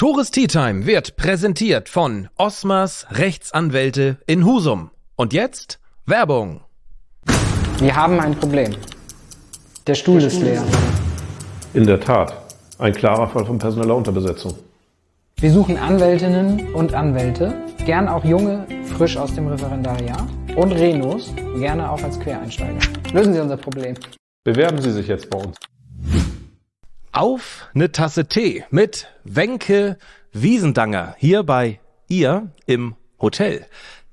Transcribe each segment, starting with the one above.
Tores Tea Time wird präsentiert von Osmers Rechtsanwälte in Husum. Und jetzt Werbung. Wir haben ein Problem. Der Stuhl ist leer. In der Tat. Ein klarer Fall von personeller Unterbesetzung. Wir suchen Anwältinnen und Anwälte, gern auch junge, frisch aus dem Referendariat und Renos, gerne auch als Quereinsteiger. Lösen Sie unser Problem. Bewerben Sie sich jetzt bei uns. Auf eine Tasse Tee mit Wenke Wiesendanger hier bei ihr im Hotel.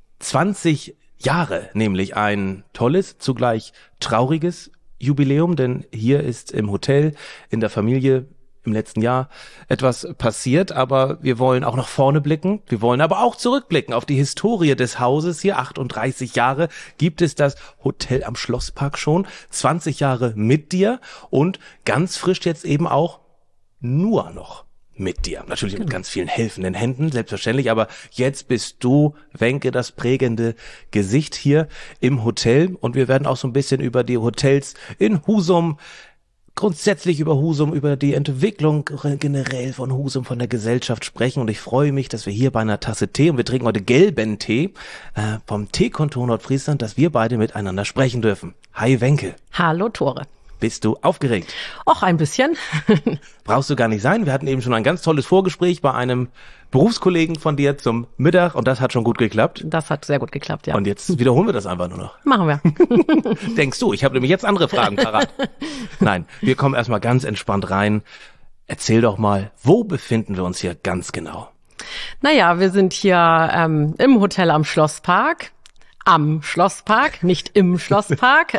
20 Jahre, nämlich ein tolles, zugleich trauriges Jubiläum, denn hier ist im Hotel, in der Familie im letzten Jahr etwas passiert, aber wir wollen auch nach vorne blicken. Wir wollen aber auch zurückblicken auf die Historie des Hauses hier. 38 Jahre gibt es das Hotel am Schlosspark schon. 20 Jahre mit dir und ganz frisch jetzt eben auch nur noch mit dir. Natürlich mit ganz vielen helfenden Händen, selbstverständlich, aber jetzt bist du, Wenke, das prägende Gesicht hier im Hotel und wir werden auch so ein bisschen über die Hotels in Husum, grundsätzlich über Husum, über die Entwicklung generell von Husum, von der Gesellschaft sprechen. Und ich freue mich, dass wir hier bei einer Tasse Tee, und wir trinken heute gelben Tee vom Teekontor Nordfriesland, dass wir beide miteinander sprechen dürfen. Hi Wenke. Hallo Tore. Bist du aufgeregt? Och, ein bisschen. Brauchst du gar nicht sein. Wir hatten eben schon ein ganz tolles Vorgespräch bei einem Berufskollegen von dir zum Mittag und das hat schon gut geklappt. Das hat sehr gut geklappt, ja. Und jetzt wiederholen wir das einfach nur noch. Machen wir. Denkst du, ich habe nämlich jetzt andere Fragen parat. Nein, wir kommen erstmal ganz entspannt rein. Erzähl doch mal, wo befinden wir uns hier ganz genau? Naja, wir sind hier im Hotel am Schlosspark. Am Schlosspark, nicht im Schlosspark,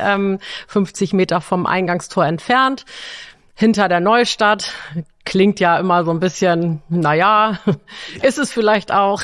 50 Meter vom Eingangstor entfernt, hinter der Neustadt. Klingt ja immer so ein bisschen, naja, ist es vielleicht auch,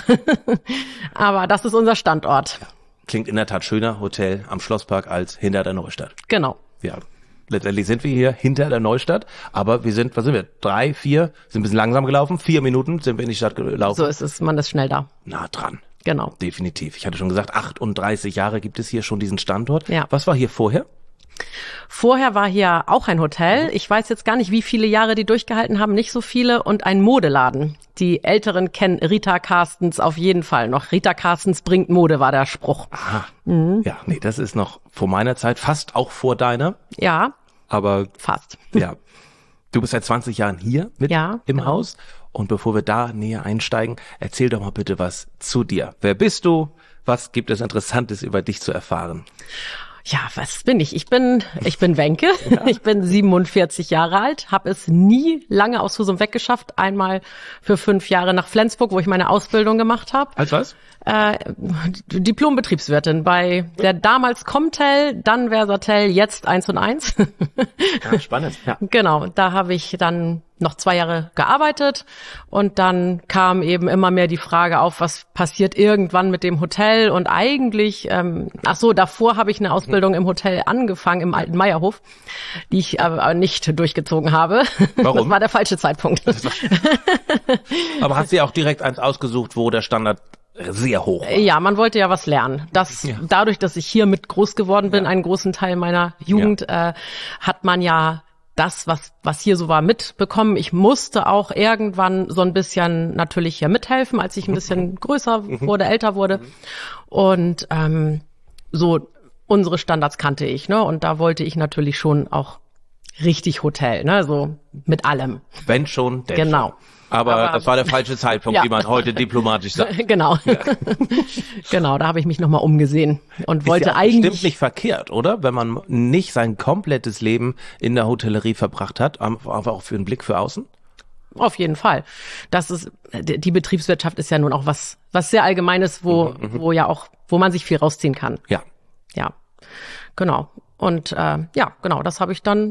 aber das ist unser Standort. Klingt in der Tat schöner, Hotel am Schlosspark als hinter der Neustadt. Genau. Ja, letztendlich sind wir hier hinter der Neustadt, aber wir sind, was sind wir, 3, 4, sind ein bisschen langsam gelaufen, 4 Minuten sind wir in die Stadt gelaufen. So ist es, man ist schnell da. Nah dran. Genau. Definitiv. Ich hatte schon gesagt, 38 Jahre gibt es hier schon diesen Standort. Ja. Was war hier vorher? Vorher war hier auch ein Hotel. Ich weiß jetzt gar nicht, wie viele Jahre die durchgehalten haben, nicht so viele. Und ein Modeladen. Die Älteren kennen Rita Carstens auf jeden Fall noch. Rita Carstens bringt Mode, war der Spruch. Aha. Ja, nee, das ist noch vor meiner Zeit, fast auch vor deiner. Ja. Aber fast. Ja. Du bist seit 20 Jahren hier mit im Haus. Und bevor wir da näher einsteigen, erzähl doch mal bitte was zu dir. Wer bist du? Was gibt es Interessantes über dich zu erfahren? Ja, was bin ich? Ich bin Wenke. Ja. Ich bin 47 Jahre alt, habe es nie lange aus Husum weggeschafft. Einmal für 5 Jahre nach Flensburg, wo ich meine Ausbildung gemacht habe. Als was? Diplom-Betriebswirtin bei der damals Comtel, dann Versatel, jetzt 1&1. Ja, spannend. Ja. Genau, da habe ich dann noch 2 Jahre gearbeitet und dann kam eben immer mehr die Frage auf, was passiert irgendwann mit dem Hotel und eigentlich, davor habe ich eine Ausbildung im Hotel angefangen, im alten Meierhof, die ich aber nicht durchgezogen habe. Warum? Das war der falsche Zeitpunkt. Aber hast du ja auch direkt eins ausgesucht, wo der Standard sehr hoch war. Ja, man wollte ja was lernen. Dadurch, dass ich hier mit groß geworden bin, einen großen Teil meiner Jugend, hat man ja das, was hier so war, mitbekommen. Ich musste auch irgendwann so ein bisschen natürlich hier mithelfen, als ich ein bisschen größer wurde, älter wurde. Und so unsere Standards kannte ich, ne? Und da wollte ich natürlich schon auch richtig Hotel, ne? So mit allem. Wenn schon, denn genau. Schon. Aber das war der falsche Zeitpunkt, wie man heute diplomatisch sagt. Genau. Ja. Genau, da habe ich mich nochmal umgesehen und wollte eigentlich... Bestimmt nicht verkehrt, oder? Wenn man nicht sein komplettes Leben in der Hotellerie verbracht hat, aber auch für einen Blick für außen? Auf jeden Fall. Die Betriebswirtschaft ist ja nun auch was sehr Allgemeines, wo man sich viel rausziehen kann. Ja. Ja. Genau. Und genau, das habe ich dann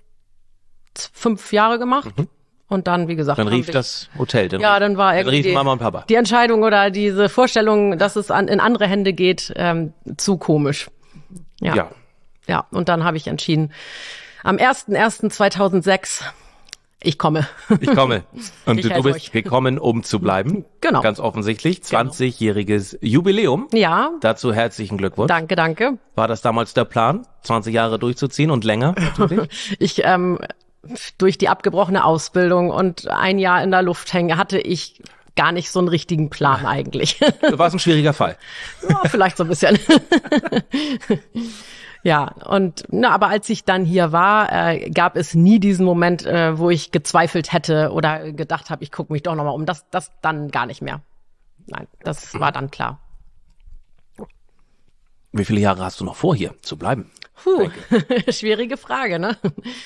5 Jahre gemacht. Und dann, wie gesagt, dann rief das Hotel. Dann war irgendwie Mama und Papa. Die Entscheidung oder diese Vorstellung, dass es in andere Hände geht, zu komisch. Ja. Und dann habe ich entschieden, am 01.01.2006, ich komme. Und du bist gekommen, um zu bleiben. Genau. Ganz offensichtlich. 20-jähriges Jubiläum. Ja. Dazu herzlichen Glückwunsch. Danke. War das damals der Plan, 20 Jahre durchzuziehen und länger natürlich? Ich durch die abgebrochene Ausbildung und ein Jahr in der Luft hängen, hatte ich gar nicht so einen richtigen Plan eigentlich. Du warst ein schwieriger Fall. Ja, vielleicht so ein bisschen. Ja, und aber als ich dann hier war, gab es nie diesen Moment, wo ich gezweifelt hätte oder gedacht habe, ich gucke mich doch nochmal um. Das dann gar nicht mehr. Nein, das war dann klar. Wie viele Jahre hast du noch vor, hier zu bleiben? Schwierige Frage, ne?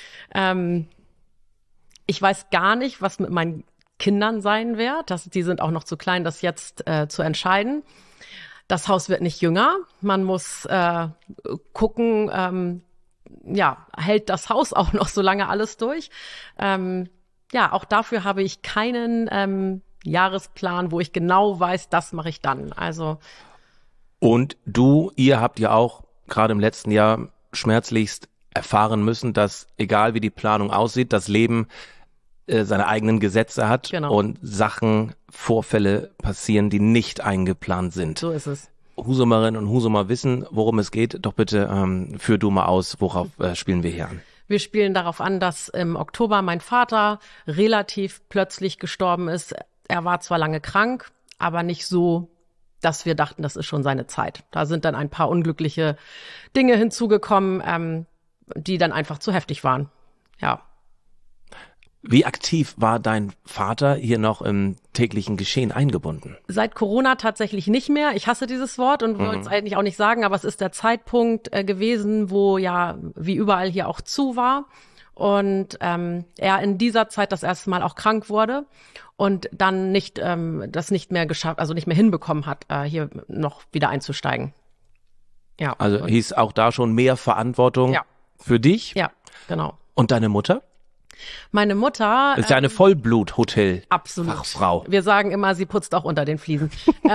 Ich weiß gar nicht, was mit meinen Kindern sein wird. Die sind auch noch zu klein, das jetzt zu entscheiden. Das Haus wird nicht jünger. Man muss gucken, hält das Haus auch noch so lange alles durch. Auch dafür habe ich keinen Jahresplan, wo ich genau weiß, das mache ich dann. Also. Und ihr habt ja auch gerade im letzten Jahr schmerzlichst erfahren müssen, dass egal wie die Planung aussieht, das Leben seine eigenen Gesetze hat und Vorfälle passieren, die nicht eingeplant sind. So ist es. Husumerinnen und Husumer wissen, worum es geht. Doch bitte führ du mal aus, worauf spielen wir hier an? Wir spielen darauf an, dass im Oktober mein Vater relativ plötzlich gestorben ist. Er war zwar lange krank, aber nicht so, dass wir dachten, das ist schon seine Zeit. Da sind dann ein paar unglückliche Dinge hinzugekommen, die dann einfach zu heftig waren. Ja. Wie aktiv war dein Vater hier noch im täglichen Geschehen eingebunden? Seit Corona tatsächlich nicht mehr. Ich hasse dieses Wort und wollte es eigentlich auch nicht sagen, aber es ist der Zeitpunkt gewesen, wo ja wie überall hier auch zu war. Und er in dieser Zeit das erste Mal auch krank wurde und dann das nicht mehr geschafft, also nicht mehr hinbekommen hat, hier noch wieder einzusteigen. Ja. Also hieß auch da schon mehr Verantwortung für dich? Ja, genau. Und deine Mutter? Meine Mutter ist ja eine Vollblut-Hotel-Fachfrau. Wir sagen immer, sie putzt auch unter den Fliesen.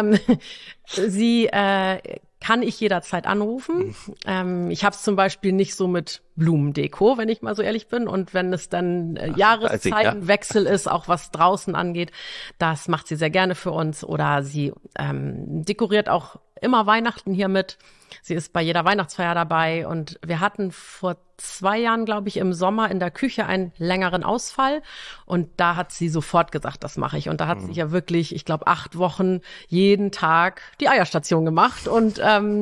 Sie kann ich jederzeit anrufen. Ich habe es zum Beispiel nicht so mit Blumendeko, wenn ich mal so ehrlich bin. Und wenn es dann Jahreszeitenwechsel ist, auch was draußen angeht, das macht sie sehr gerne für uns. Oder sie dekoriert auch immer Weihnachten hier mit. Sie ist bei jeder Weihnachtsfeier dabei. Und wir hatten vor 2 Jahren, glaube ich, im Sommer in der Küche einen längeren Ausfall. Und da hat sie sofort gesagt, das mache ich. Und da hat sie ja wirklich, ich glaube, 8 Wochen jeden Tag die Eierstation gemacht. Und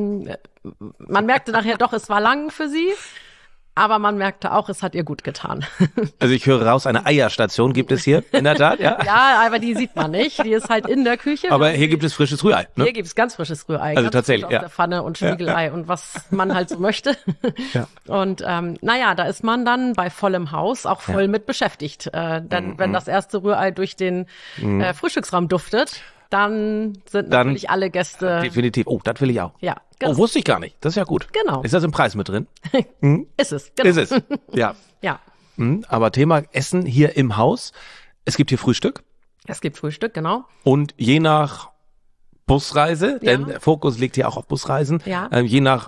man merkte nachher doch, es war lang für sie. Aber man merkte auch, es hat ihr gut getan. Also ich höre raus, eine Eierstation gibt es hier, in der Tat, ja? Ja, aber die sieht man nicht. Die ist halt in der Küche. Aber hier gibt es frisches Rührei, ne? Hier gibt es ganz frisches Rührei. Also tatsächlich, aus der Pfanne und Spiegelei und was man halt so möchte. Ja. Und da ist man dann bei vollem Haus auch voll mit beschäftigt. Denn wenn das erste Rührei durch den Frühstücksraum duftet, dann sind natürlich alle Gäste. Definitiv. Oh, das will ich auch. Ja. Oh, wusste ich gar nicht. Das ist ja gut. Genau. Ist das im Preis mit drin? Ist es, genau. Ist es, ja. Ja. Aber Thema Essen hier im Haus. Es gibt hier Frühstück. Es gibt Frühstück, genau. Und je nach Busreise, denn der Fokus liegt hier auch auf Busreisen, je nach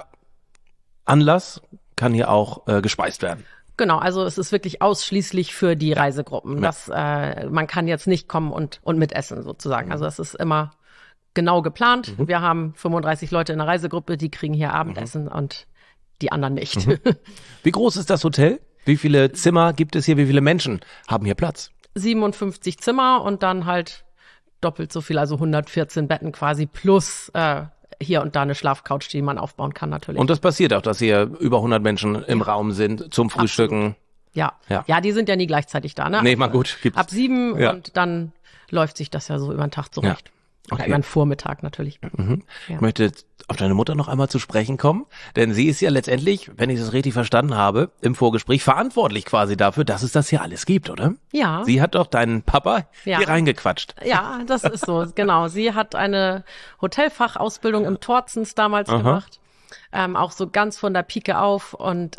Anlass kann hier auch gespeist werden. Genau, also es ist wirklich ausschließlich für die Reisegruppen. Man kann jetzt nicht kommen und mitessen sozusagen. Also es ist immer genau geplant. Wir haben 35 Leute in der Reisegruppe, die kriegen hier Abendessen und die anderen nicht. Wie groß ist das Hotel? Wie viele Zimmer gibt es hier? Wie viele Menschen haben hier Platz? 57 Zimmer und dann halt doppelt so viel, also 114 Betten quasi plus hier und da eine Schlafcouch, die man aufbauen kann natürlich. Und das passiert auch, dass hier über 100 Menschen im Raum sind zum Frühstücken. Ja, die sind ja nie gleichzeitig da, ne? Nee, mal gut. Gibt's. Ab 7 und dann läuft sich das ja so über den Tag zurecht. Oder über den Vormittag natürlich. Ich möchte auf deine Mutter noch einmal zu sprechen kommen, denn sie ist ja letztendlich, wenn ich das richtig verstanden habe, im Vorgespräch verantwortlich quasi dafür, dass es das hier alles gibt, oder? Ja. Sie hat doch deinen Papa hier reingequatscht. Ja, das ist so, genau. Sie hat eine Hotelfachausbildung im Torzens damals gemacht, auch so ganz von der Pike auf und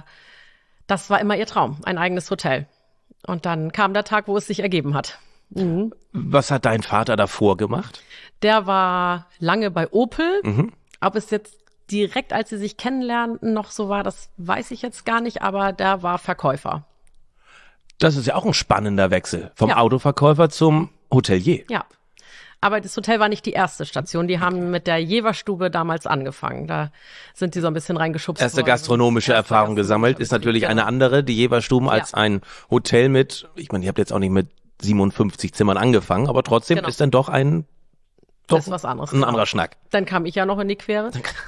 das war immer ihr Traum, ein eigenes Hotel. Und dann kam der Tag, wo es sich ergeben hat. Was hat dein Vater davor gemacht? Der war lange bei Opel. Ob es jetzt direkt, als sie sich kennenlernten, noch so war, das weiß ich jetzt gar nicht, aber der war Verkäufer. Das ist ja auch ein spannender Wechsel vom Autoverkäufer zum Hotelier. Ja, Aber das Hotel war nicht die erste Station. Die haben mit der Jeverstube damals angefangen. Da sind die so ein bisschen reingeschubst Erste worden. gastronomische Erfahrung gesammelt, ist natürlich eine andere, die Jeverstuben, als ein Hotel mit, ich meine, ihr habt jetzt auch nicht mit 57 Zimmern angefangen, aber trotzdem ist dann doch das ist was anderes. Ein anderer Schnack. Dann kam ich ja noch in die Quere.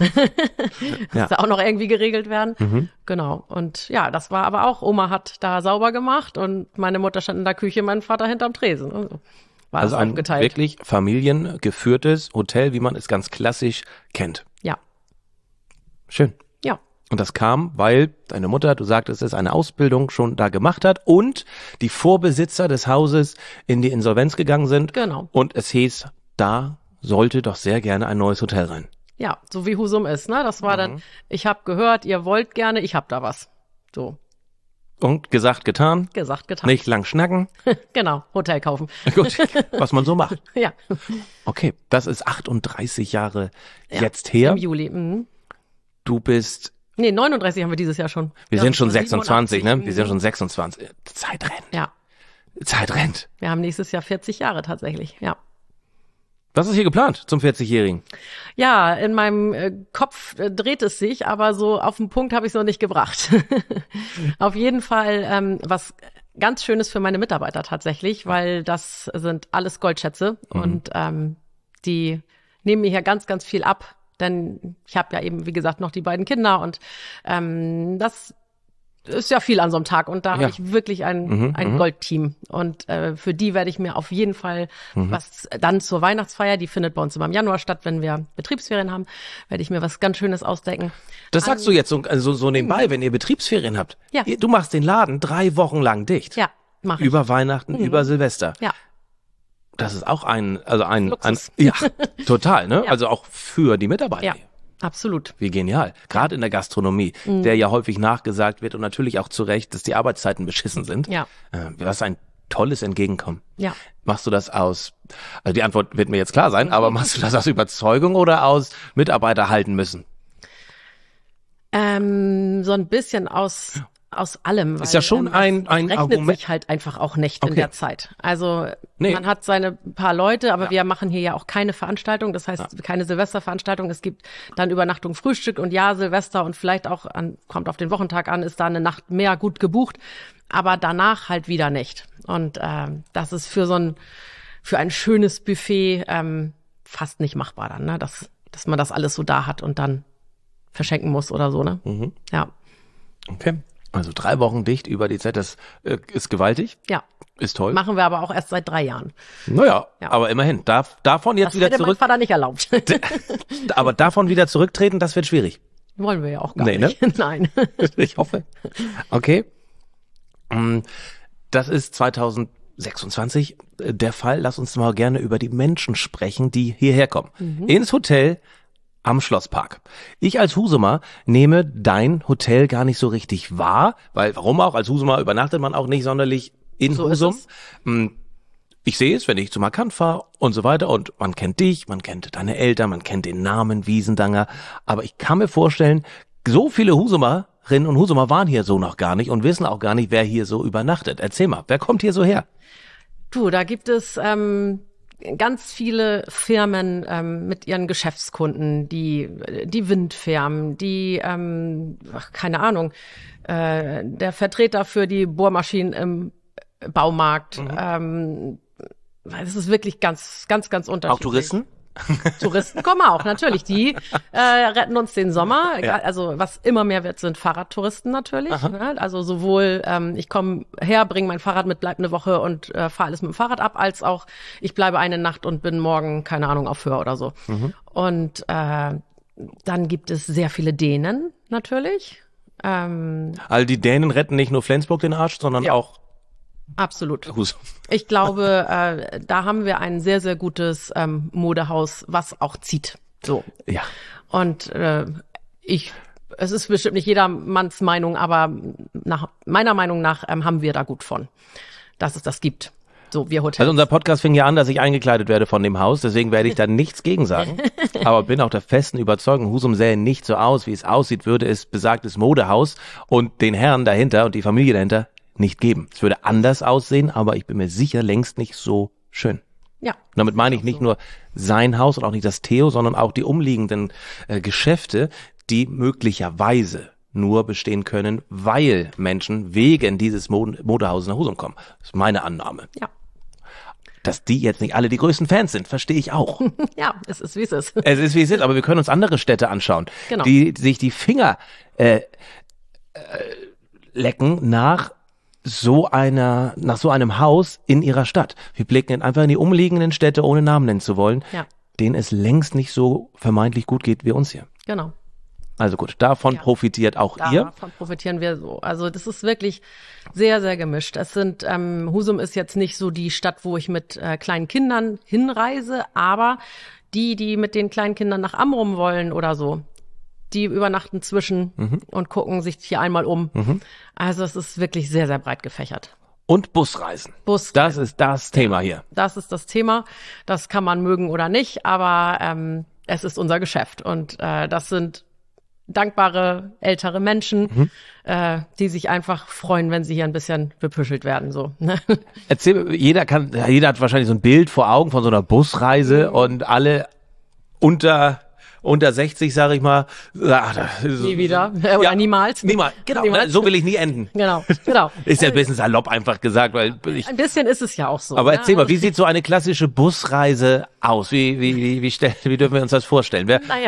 Musste auch noch irgendwie geregelt werden. Genau. Und ja, das war aber auch, Oma hat da sauber gemacht und meine Mutter stand in der Küche, mein Vater hinterm Tresen. Also ein aufgeteilt. wirklich familiengeführtes Hotel, wie man es ganz klassisch kennt. Ja. Schön. Ja. Und das kam, weil deine Mutter, du sagtest es, eine Ausbildung schon da gemacht hat und die Vorbesitzer des Hauses in die Insolvenz gegangen sind. Genau. Und es hieß, da sollte doch sehr gerne ein neues Hotel rein. Ja, so wie Husum ist, ne? Das war dann, ich habe gehört, ihr wollt gerne, ich hab da was. So. Und gesagt, getan. Gesagt, getan. Nicht lang schnacken. Genau, Hotel kaufen. Gut, was man so macht. Ja. Okay, das ist 38 Jahre jetzt her. Im Juli. Mhm. Du bist... Nee, 39 haben wir dieses Jahr schon. Wir sind schon 26, 87. ne? Wir sind schon 26. Zeit rennt. Ja. Zeit rennt. Wir haben nächstes Jahr 40 Jahre tatsächlich, ja. Was ist hier geplant zum 40-Jährigen? Ja, in meinem Kopf dreht es sich, aber so auf den Punkt habe ich es noch nicht gebracht. Auf jeden Fall was ganz Schönes für meine Mitarbeiter tatsächlich, weil das sind alles Goldschätze und die nehmen mir hier ganz, ganz viel ab, denn ich habe ja eben, wie gesagt, noch die beiden Kinder und das ist ja viel an so einem Tag und da habe ich wirklich ein Goldteam und für die werde ich mir auf jeden Fall was dann zur Weihnachtsfeier, die findet bei uns immer im Januar statt, wenn wir Betriebsferien haben, werde ich mir was ganz Schönes ausdenken. Das sagst du jetzt so nebenbei, wenn ihr Betriebsferien habt. Ja. Du machst den Laden 3 Wochen lang dicht. Ja, mach ich. Über Weihnachten, über Silvester. Ja. Das ist auch ein Luxus. ja, total, ne? Ja. Also auch für die Mitarbeiter. Ja, absolut. Wie genial. Gerade in der Gastronomie, der ja häufig nachgesagt wird und natürlich auch zu Recht, dass die Arbeitszeiten beschissen sind. Ja. Was ein tolles Entgegenkommen. Ja. Machst du das also die Antwort wird mir jetzt klar sein, aber machst du das aus Überzeugung oder aus Mitarbeiter halten müssen? So ein bisschen aus allem. Weil, Ist ja schon ein rechnet Argument. sich halt einfach auch nicht in Okay. der Zeit. Also Nee. man hat seine paar Leute, aber wir machen hier ja auch keine Veranstaltung, das heißt keine Silvesterveranstaltung. Es gibt dann Übernachtung, Frühstück und ja, Silvester und vielleicht auch kommt auf den Wochentag an, ist da eine Nacht mehr gut gebucht, aber danach halt wieder nicht. Und das ist für ein schönes Buffet fast nicht machbar dann, ne? Dass man das alles so da hat und dann verschenken muss oder so, ne? Ja. Okay. Also 3 Wochen dicht über die Zeit, das ist gewaltig, Ja. ist toll. Machen wir aber auch erst seit 3 Jahren. Naja, Ja. aber immerhin, davon jetzt Das wieder hätte mein zurück, Vater nicht erlaubt. aber davon wieder zurücktreten, das wird schwierig. Wollen wir ja auch gar Nee, ne? nicht. Nein. Ich hoffe. Okay. Das ist 2026 der Fall. Lass uns mal gerne über die Menschen sprechen, die hierher kommen. Ins Hotel am Schlosspark. Ich als Husumer nehme dein Hotel gar nicht so richtig wahr, weil warum auch? Als Husumer übernachtet man auch nicht sonderlich in So ist Husum. es. Ich sehe es, wenn ich zu Markant fahre und so weiter und man kennt dich, man kennt deine Eltern, man kennt den Namen Wiesendanger, aber ich kann mir vorstellen, so viele Husumerinnen und Husumer waren hier so noch gar nicht und wissen auch gar nicht, wer hier so übernachtet. Erzähl mal, wer kommt hier so her? Du, da gibt es ganz viele Firmen mit ihren Geschäftskunden, die Windfirmen, die, keine Ahnung, der Vertreter für die Bohrmaschinen im Baumarkt. Es ist wirklich ganz, ganz, ganz unterschiedlich. Auch Touristen? Touristen kommen auch, natürlich. Die retten uns den Sommer. Ja. Also was immer mehr wird, sind Fahrradtouristen natürlich. Ne? Also sowohl ich komme her, bringe mein Fahrrad mit, bleib eine Woche und fahre alles mit dem Fahrrad ab, als auch ich bleibe eine Nacht und bin morgen, keine Ahnung, auf Höhe oder so. Und dann gibt es sehr viele Dänen natürlich. Also die Dänen retten nicht nur Flensburg den Arsch, sondern auch Absolut. Husum. Ich glaube, da haben wir ein sehr, sehr gutes Modehaus, was auch zieht. So. Ja. Und es ist bestimmt nicht jedermanns Meinung, aber nach meiner Meinung nach haben wir da gut von, dass es das gibt. So, wir Hotels. Also unser Podcast fing ja an, dass ich eingekleidet werde von dem Haus, deswegen werde ich da nichts gegen sagen. Aber bin auch der festen Überzeugung, Husum sähe nicht so aus, wie es aussieht, würde es besagtes Modehaus und den Herrn dahinter und die Familie dahinter nicht geben. Es würde anders aussehen, aber ich bin mir sicher längst nicht so schön. Ja. Und damit meine ich nicht nur sein Haus und auch nicht das Theo, sondern auch die umliegenden Geschäfte, die möglicherweise nur bestehen können, weil Menschen wegen dieses Modehauses nach Husum kommen. Das ist meine Annahme. Ja. Dass die jetzt nicht alle die größten Fans sind, verstehe ich auch. Ja, es ist, wie es ist. Es ist, wie es ist, aber wir können uns andere Städte anschauen, Genau. die sich die Finger lecken nach so einem Haus in ihrer Stadt. Wir blicken einfach in die umliegenden Städte, ohne Namen nennen zu wollen, denen es längst nicht so vermeintlich gut geht wie uns hier. Genau. Also gut, davon profitiert auch ihr. Davon profitieren wir so. Also das ist wirklich sehr, sehr gemischt. Husum ist jetzt nicht so die Stadt, wo ich mit kleinen Kindern hinreise, aber die mit den kleinen Kindern nach Amrum wollen oder so, die übernachten zwischen und gucken sich hier einmal um. Also es ist wirklich sehr, sehr breit gefächert. Und Busreisen. Das ist das Thema hier. Das ist das Thema. Das kann man mögen oder nicht, aber es ist unser Geschäft. Und das sind dankbare ältere Menschen, die sich einfach freuen, wenn sie hier ein bisschen bepüschelt werden. So. Erzähl, jeder hat wahrscheinlich so ein Bild vor Augen von so einer Busreise und alle unter 60, sage ich mal. Nie wieder. Oder niemals. Niemals. Genau. Niemals. So will ich nie enden. Genau. Ist ja ein bisschen salopp einfach gesagt, weil ein bisschen ist es ja auch so. Aber erzähl mal, wie sieht so eine klassische Busreise aus? Wie dürfen wir uns das vorstellen?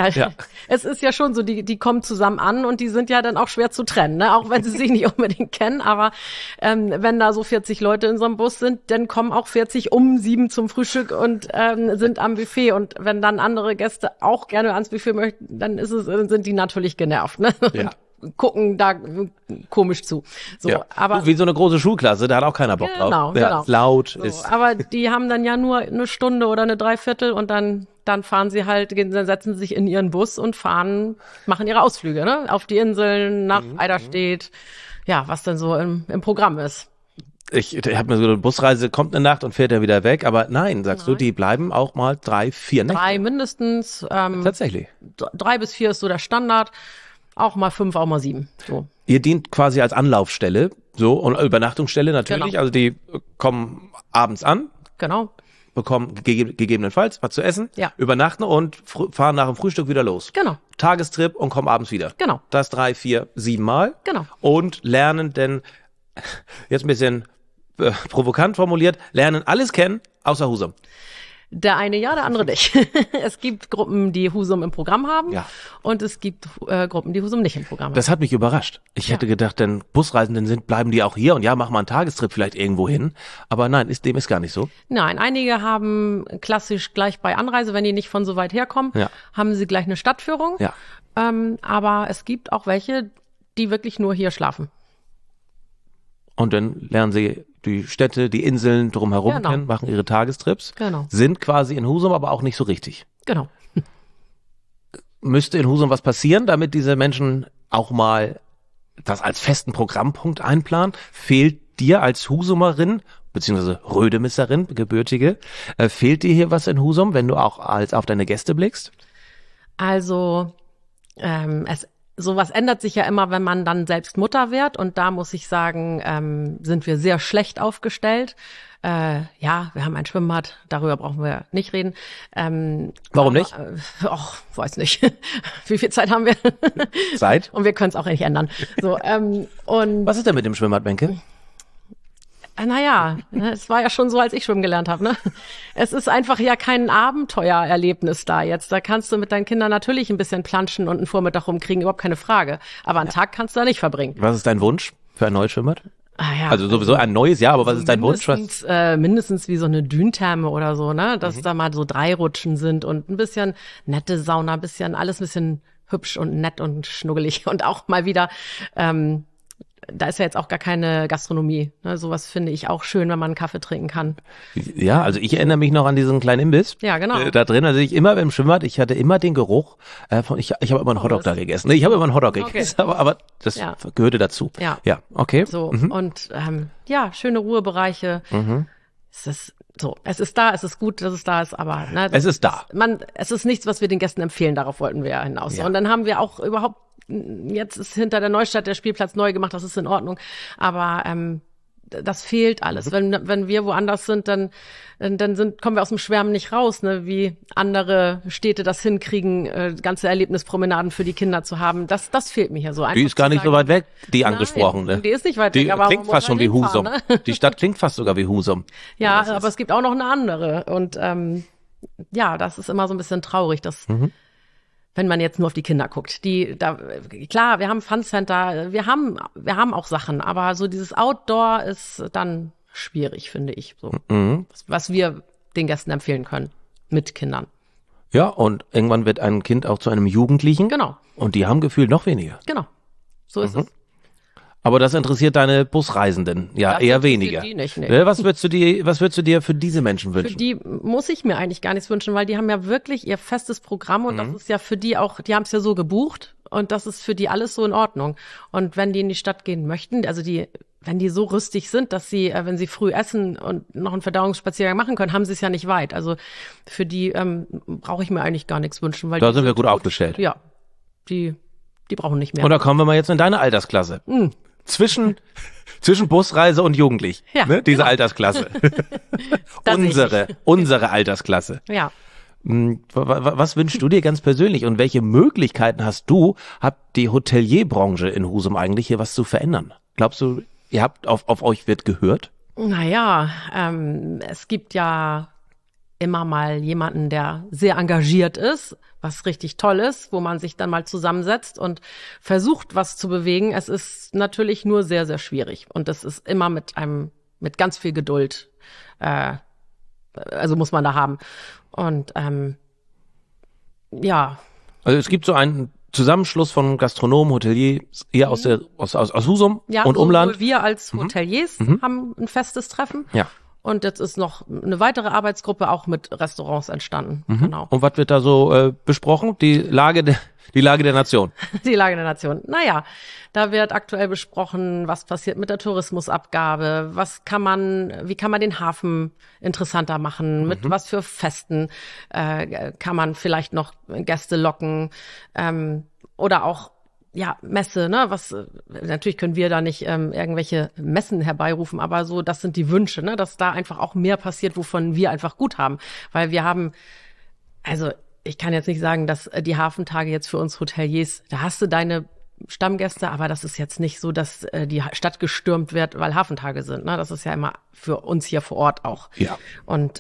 Es ist ja schon so, die kommen zusammen an und die sind ja dann auch schwer zu trennen, ne? Auch wenn sie sich nicht unbedingt kennen. Aber wenn da so 40 Leute in so einem Bus sind, dann kommen auch 40 um 7 zum Frühstück und sind am Buffet. Und wenn dann andere Gäste auch gerne ans Buffet möchten, dann sind die natürlich genervt, ne? Ja. Und gucken da komisch zu. So, ja. Aber wie so eine große Schulklasse, da hat auch keiner Bock drauf. Genau. Laut so, ist. Aber die haben dann ja nur eine Stunde oder eine Dreiviertel und dann fahren sie halt, dann setzen sie sich in ihren Bus und machen ihre Ausflüge, ne? Auf die Inseln, nach Eiderstedt, ja, was denn so im Programm ist. Ich habe mir so eine Busreise, kommt eine Nacht und fährt dann wieder weg, aber nein, sagst du, die bleiben auch mal 3, 4 Nächte. 3 mindestens. Tatsächlich. 3 bis 4 ist so der Standard. Auch mal 5, auch mal 7. So. Ihr dient quasi als Anlaufstelle, so, und Übernachtungsstelle natürlich. Genau. Also die kommen abends an. Genau. Bekommen gegebenenfalls was zu essen, übernachten und fahren nach dem Frühstück wieder los. Genau. Tagestrip und kommen abends wieder. Genau. Das 3, 4, 7 Mal. Genau. Und lernen denn, jetzt ein bisschen provokant formuliert, lernen alles kennen, außer Husum. Der eine ja, der andere nicht. Es gibt Gruppen, die Husum im Programm haben und es gibt Gruppen, die Husum nicht im Programm haben. Das hat mich überrascht. Ich hätte gedacht, denn Busreisenden bleiben die auch hier und machen mal einen Tagestrip vielleicht irgendwo hin. Aber nein, dem ist gar nicht so. Nein, einige haben klassisch gleich bei Anreise, wenn die nicht von so weit herkommen, haben sie gleich eine Stadtführung. Ja. Aber es gibt auch welche, die wirklich nur hier schlafen. Und dann lernen sie die Städte, die Inseln drumherum kennen, machen ihre Tagestrips, sind quasi in Husum, aber auch nicht so richtig. Genau. Müsste in Husum was passieren, damit diese Menschen auch mal das als festen Programmpunkt einplanen? Fehlt dir als Husumerin, beziehungsweise Rödemisserin, gebürtige, fehlt dir hier was in Husum, wenn du auch auf deine Gäste blickst? Also, sowas ändert sich ja immer, wenn man dann selbst Mutter wird. Und da muss ich sagen, sind wir sehr schlecht aufgestellt. Wir haben ein Schwimmbad, darüber brauchen wir nicht reden. Warum nicht? Weiß nicht. Wie viel Zeit haben wir? Zeit. Und wir können es auch nicht ändern. So, und was ist denn mit dem Schwimmbad, Wenke? Naja, es war ja schon so, als ich schwimmen gelernt habe. Ne? Es ist einfach ja kein Abenteuererlebnis da jetzt. Da kannst du mit deinen Kindern natürlich ein bisschen planschen und einen Vormittag rumkriegen, überhaupt keine Frage. Aber einen Tag kannst du da nicht verbringen. Was ist dein Wunsch für ein neues Schwimmbad? Also sowieso ein neues Jahr, aber was ist dein Wunsch? Mindestens wie so eine Dünentherme oder so, ne? Dass da mal so 3 Rutschen sind und ein bisschen nette Sauna, alles ein bisschen hübsch und nett und schnuggelig. Und auch mal wieder, da ist ja jetzt auch gar keine Gastronomie. Ne? Sowas finde ich auch schön, wenn man einen Kaffee trinken kann. Ja, also ich erinnere mich noch an diesen kleinen Imbiss. Ja, genau. Da drin, also ich immer im Schwimmbad, ich hatte immer den Geruch von, ich habe immer einen Hotdog da gegessen. Nee, ich habe immer einen Hotdog gegessen, aber das gehörte dazu. Ja, okay. So, und schöne Ruhebereiche. Es ist so, es ist da, es ist gut, dass es da ist, aber es ist da. Es ist nichts, was wir den Gästen empfehlen, darauf wollten wir ja hinaus. Ja. Und dann haben wir auch überhaupt, jetzt ist hinter der Neustadt der Spielplatz neu gemacht, das ist in Ordnung, aber das fehlt alles. Wenn wir woanders sind, dann kommen wir aus dem Schwärmen nicht raus, ne? Wie andere Städte das hinkriegen, ganze Erlebnispromenaden für die Kinder zu haben. Das fehlt mir hier so. Die ist gar nicht so weit weg, die angesprochene. Nein, die ist nicht weit die weg, aber klingt fast schon wie Husum. Ne? Die Stadt klingt fast sogar wie Husum. Ja, aber es gibt auch noch eine andere. Und das ist immer so ein bisschen traurig, dass wenn man jetzt nur auf die Kinder guckt. Klar, wir haben Fun Center, wir haben auch Sachen, aber so dieses Outdoor ist dann schwierig, finde ich. So. Was wir den Gästen empfehlen können mit Kindern. Ja, und irgendwann wird ein Kind auch zu einem Jugendlichen. Genau. Und die haben gefühlt noch weniger. Genau. So ist es. Aber das interessiert deine Busreisenden ja eher weniger. Die nicht, nee. Was würdest du dir für diese Menschen wünschen? Für die muss ich mir eigentlich gar nichts wünschen, weil die haben ja wirklich ihr festes Programm und das ist ja für die auch, die haben es ja so gebucht und das ist für die alles so in Ordnung. Und wenn die in die Stadt gehen möchten, wenn die so rüstig sind, dass sie, wenn sie früh essen und noch einen Verdauungsspaziergang machen können, haben sie es ja nicht weit. Also für die brauche ich mir eigentlich gar nichts wünschen. Weil da sind wir gut aufgestellt. Ja, die brauchen nicht mehr. Und da kommen wir mal jetzt in deine Altersklasse. Zwischen Busreise und Jugendlich, ne? Diese Altersklasse. unsere Altersklasse. Ja. Was wünschst du dir ganz persönlich und welche Möglichkeiten hat die Hotelierbranche in Husum eigentlich hier was zu verändern? Glaubst du, auf euch wird gehört? Naja, es gibt ja immer mal jemanden, der sehr engagiert ist, was richtig toll ist, wo man sich dann mal zusammensetzt und versucht, was zu bewegen. Es ist natürlich nur sehr, sehr schwierig. Und das ist immer mit ganz viel Geduld, also muss man da haben. Und Also es gibt so einen Zusammenschluss von Gastronomen, Hoteliers hier aus Husum und Umland. Wir als Hoteliers haben ein festes Treffen. Ja. Und jetzt ist noch eine weitere Arbeitsgruppe auch mit Restaurants entstanden. Genau. Und was wird da so besprochen? Die Lage der Nation. Die Lage der Nation. Naja, da wird aktuell besprochen, was passiert mit der Tourismusabgabe, wie kann man den Hafen interessanter machen, mit was für Festen kann man vielleicht noch Gäste locken, oder auch Messe, ne? Natürlich können wir da nicht irgendwelche Messen herbeirufen, aber so, das sind die Wünsche, ne? Dass da einfach auch mehr passiert, wovon wir einfach gut haben. Weil wir haben, also ich kann jetzt nicht sagen, dass die Hafentage jetzt für uns Hoteliers, da hast du deine Stammgäste, aber das ist jetzt nicht so, dass die Stadt gestürmt wird, weil Hafentage sind, ne? Das ist ja immer für uns hier vor Ort auch. Ja. Und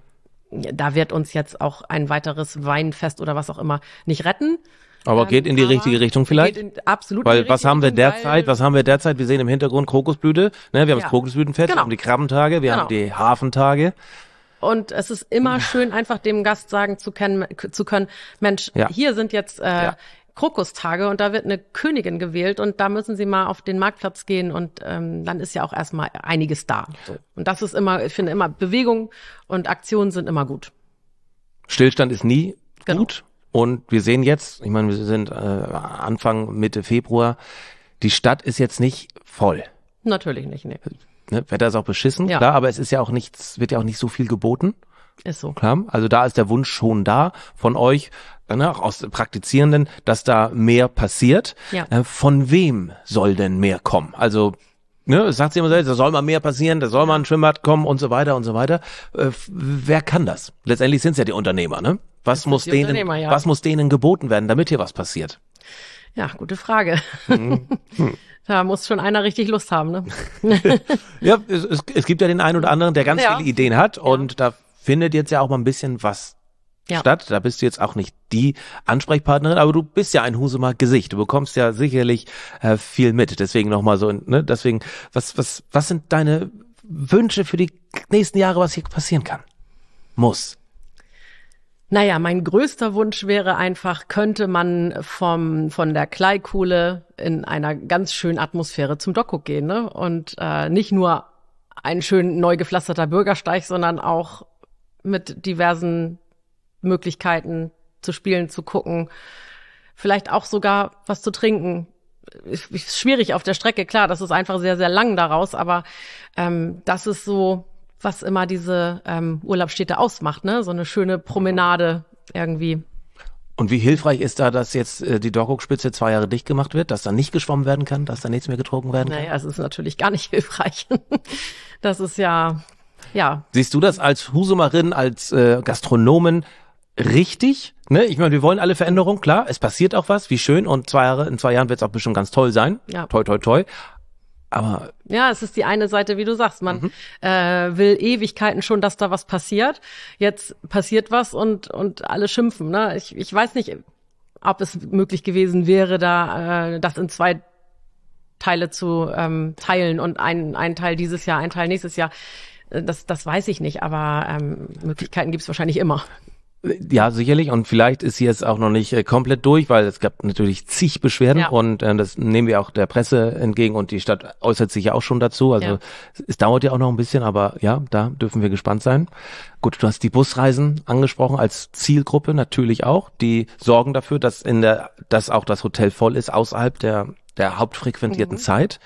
da wird uns jetzt auch ein weiteres Weinfest oder was auch immer nicht retten. Aber geht in die richtige Richtung vielleicht? Absolut. Weil was haben wir derzeit? Wir sehen im Hintergrund Krokusblüte, ne? Wir haben das Krokusblütenfest, wir haben die Krabbentage, wir haben die Hafentage. Und es ist immer schön, einfach dem Gast sagen zu können, Mensch, hier sind jetzt Krokustage und da wird eine Königin gewählt und da müssen Sie mal auf den Marktplatz gehen und dann ist ja auch erstmal einiges da. So. Und das ist immer, ich finde immer, Bewegung und Aktionen sind immer gut. Stillstand ist nie gut. Und wir sehen jetzt, ich meine, wir sind Anfang, Mitte Februar, die Stadt ist jetzt nicht voll. Natürlich nicht, nee. Ne, Wetter ist auch beschissen, klar, aber es ist ja auch wird ja auch nicht so viel geboten. Ist so. Klar, also da ist der Wunsch schon da von euch, auch aus Praktizierenden, dass da mehr passiert. Ja. Von wem soll denn mehr kommen? Also, es sagt sie immer selbst, da soll mal mehr passieren, da soll mal ein Schwimmbad kommen und so weiter und so weiter. Wer kann das? Letztendlich sind es ja die Unternehmer, ne? Was muss denen geboten werden, damit hier was passiert? Ja, gute Frage. Da muss schon einer richtig Lust haben, ne? Ja, es gibt ja den einen oder anderen, der ganz viele Ideen hat und da findet jetzt ja auch mal ein bisschen was statt. Da bist du jetzt auch nicht die Ansprechpartnerin, aber du bist ja ein Husumer Gesicht. Du bekommst ja sicherlich viel mit. Deswegen nochmal so, ne? Deswegen, was sind deine Wünsche für die nächsten Jahre, was hier passieren kann? Muss. Naja, mein größter Wunsch wäre einfach, könnte man von der Kleikuhle in einer ganz schönen Atmosphäre zum Dockhook gehen, ne? Und nicht nur ein schön neu gepflasterter Bürgersteig, sondern auch mit diversen Möglichkeiten zu spielen, zu gucken, vielleicht auch sogar was zu trinken. Ist schwierig auf der Strecke, klar, das ist einfach sehr, sehr lang daraus, aber das ist so, was immer diese Urlaubsstädte ausmacht, ne? So eine schöne Promenade irgendwie. Und wie hilfreich ist da, dass jetzt die Dockhook-Spitze 2 Jahre dicht gemacht wird, dass da nicht geschwommen werden kann, dass da nichts mehr getrunken werden kann? Naja, es ist natürlich gar nicht hilfreich. Das ist ja. Siehst du das als Husumerin, als Gastronomin richtig? Ne? Ich meine, wir wollen alle Veränderung, klar, es passiert auch was, wie schön, und in 2 Jahren wird es auch bestimmt ganz toll sein. Ja. Toi, toi, toi. Aber ja, es ist die eine Seite, wie du sagst. Man will Ewigkeiten schon, dass da was passiert. Jetzt passiert was und alle schimpfen. Ne? Ich weiß nicht, ob es möglich gewesen wäre, da das in 2 Teile zu teilen und einen Teil dieses Jahr, einen Teil nächstes Jahr. Das weiß ich nicht, aber Möglichkeiten gibt es wahrscheinlich immer. ja, sicherlich. Und vielleicht ist sie jetzt auch noch nicht komplett durch, weil es gab natürlich zig Beschwerden und das nehmen wir auch der Presse entgegen und die Stadt äußert sich ja auch schon dazu. Also es dauert ja auch noch ein bisschen, aber ja, da dürfen wir gespannt sein. Gut, du hast die Busreisen angesprochen als Zielgruppe natürlich auch. Die sorgen dafür, dass dass auch das Hotel voll ist außerhalb der hauptfrequentierten Zeit.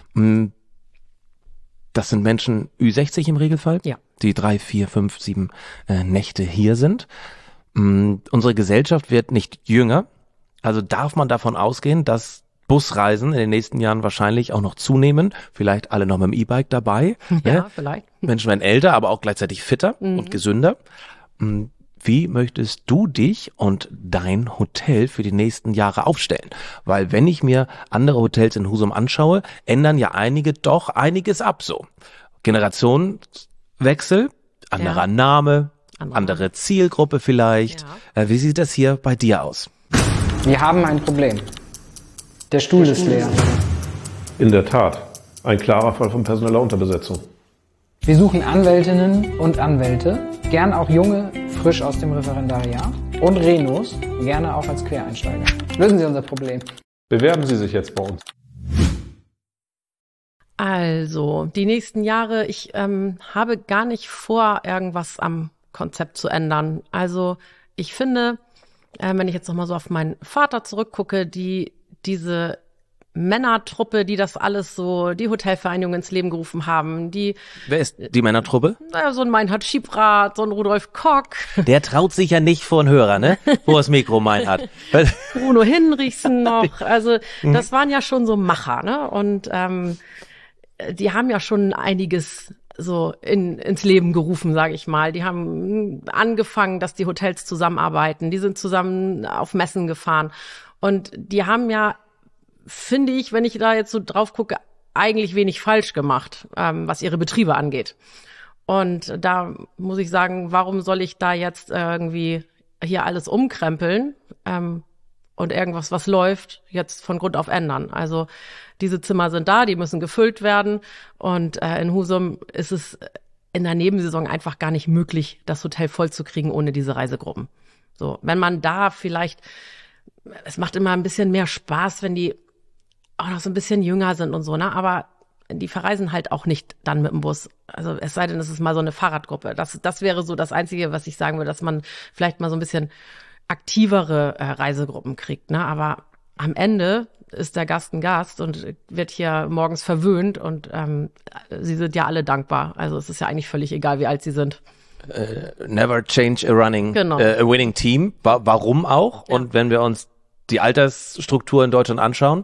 Das sind Menschen Ü60 im Regelfall, die 3, 4, 5, 7 Nächte hier sind. Unsere Gesellschaft wird nicht jünger, also darf man davon ausgehen, dass Busreisen in den nächsten Jahren wahrscheinlich auch noch zunehmen, vielleicht alle noch mit dem E-Bike dabei. Ja, vielleicht. Menschen werden älter, aber auch gleichzeitig fitter und gesünder. Wie möchtest du dich und dein Hotel für die nächsten Jahre aufstellen? Weil wenn ich mir andere Hotels in Husum anschaue, ändern ja einige doch einiges ab so. Generationswechsel, anderer Name, andere Zielgruppe vielleicht. Ja. Wie sieht das hier bei dir aus? Wir haben ein Problem. Der Stuhl ist leer. In der Tat, ein klarer Fall von personeller Unterbesetzung. Wir suchen Anwältinnen und Anwälte, gern auch junge, frisch aus dem Referendariat und Renos, gerne auch als Quereinsteiger. Lösen Sie unser Problem. Bewerben Sie sich jetzt bei uns. Also, die nächsten Jahre, ich habe gar nicht vor, irgendwas am Konzept zu ändern. Also, ich finde, wenn ich jetzt nochmal so auf meinen Vater zurückgucke, diese Männertruppe, die das alles so, die Hotelvereinigung ins Leben gerufen haben, Wer ist die Männertruppe? So ein Meinhard Schiebrath, so ein Rudolf Kock. Der traut sich ja nicht vor den Hörer, ne? Wo er das Mikro hat. Bruno Hinrichsen noch. Also, das waren ja schon so Macher, ne? Und die haben ja schon einiges so ins Leben gerufen, sage ich mal. Die haben angefangen, dass die Hotels zusammenarbeiten. Die sind zusammen auf Messen gefahren. Und die haben ja, finde ich, wenn ich da jetzt so drauf gucke, eigentlich wenig falsch gemacht, was ihre Betriebe angeht. Und da muss ich sagen, warum soll ich da jetzt irgendwie hier alles umkrempeln und irgendwas, was läuft, jetzt von Grund auf ändern? Also diese Zimmer sind da, die müssen gefüllt werden. Und in Husum ist es in der Nebensaison einfach gar nicht möglich, das Hotel voll zu kriegen ohne diese Reisegruppen. So, wenn man da vielleicht, es macht immer ein bisschen mehr Spaß, wenn die auch noch so ein bisschen jünger sind und so, ne? Aber die verreisen halt auch nicht dann mit dem Bus. Also es sei denn, es ist mal so eine Fahrradgruppe. Das wäre so das Einzige, was ich sagen würde, dass man vielleicht mal so ein bisschen aktivere Reisegruppen kriegt, ne? Aber am Ende ist der Gast ein Gast und wird hier morgens verwöhnt und sie sind ja alle dankbar. Also es ist ja eigentlich völlig egal, wie alt sie sind. Never change a winning team. Warum auch? Ja. Und wenn wir uns die Altersstruktur in Deutschland anschauen,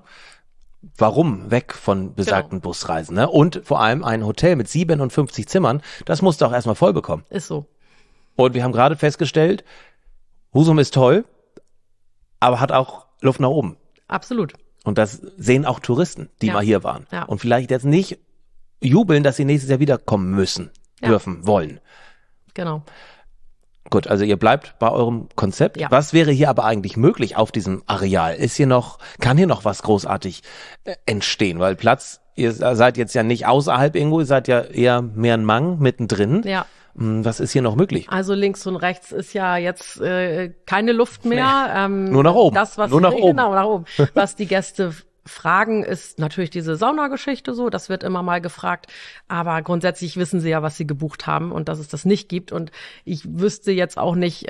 warum weg von besagten Busreisen? Ne? Und vor allem ein Hotel mit 57 Zimmern, das musst du auch erstmal voll bekommen. Ist so. Und wir haben gerade festgestellt, Husum ist toll, aber hat auch Luft nach oben. Absolut. Und das sehen auch Touristen, die mal hier waren. Ja. Und vielleicht jetzt nicht jubeln, dass sie nächstes Jahr wiederkommen müssen, dürfen, wollen. Genau. Gut, also ihr bleibt bei eurem Konzept. Ja. Was wäre hier aber eigentlich möglich auf diesem Areal? Kann hier noch was großartig entstehen? Weil Platz, ihr seid jetzt ja nicht außerhalb irgendwo, ihr seid ja eher mehr ein Mang mittendrin. Ja. Was ist hier noch möglich? Also links und rechts ist ja jetzt keine Luft mehr. Nur nach oben. Nur nach oben. Genau, nach oben. Was die Gäste fragen, ist natürlich diese Saunageschichte so. Das wird immer mal gefragt. Aber grundsätzlich wissen sie ja, was sie gebucht haben und dass es das nicht gibt. Und ich wüsste jetzt auch nicht,